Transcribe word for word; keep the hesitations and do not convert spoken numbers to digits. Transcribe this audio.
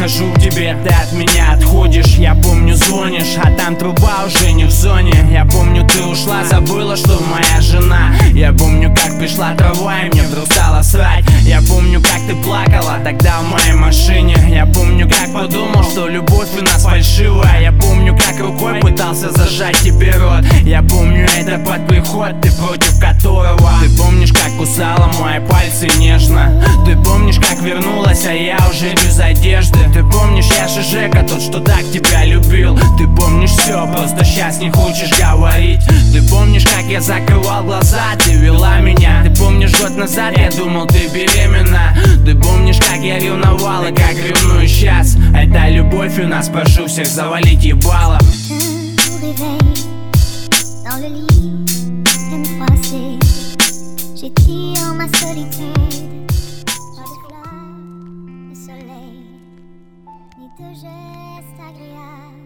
подхожу к тебе, ты от меня отходишь. Я помню, звонишь, а там труба уже не в зоне. Я помню, ты ушла, забыла, что моя жена. Я помню, как пришла трава и мне вдруг стало срать. Я помню, как ты плакала тогда в моей машине. Я помню, как подумал, что любовь у нас фальшивая. Я помню, как рукой пытался зажать тебе рот. Я помню, это под приход, ты против которого. Ты помнишь, как кусала мои пальцы нежно. Ты помнишь, как вернулась, а я уже без одежды. Ты помнишь, я же Жека, тот, что так тебя любил. Ты помнишь все, просто сейчас не хочешь говорить. Ты помнишь, как я закрывал глаза, ты вела меня. Ты помнишь, год назад я думал, ты беременна. Ты помнишь, как я ревновал и как ревную сейчас. Это любовь у нас, прошу всех завалить ебало. Dans le lit et me froisser, j'étire ma solitude. Pas de fleurs, de soleil, ni de gestes agréables.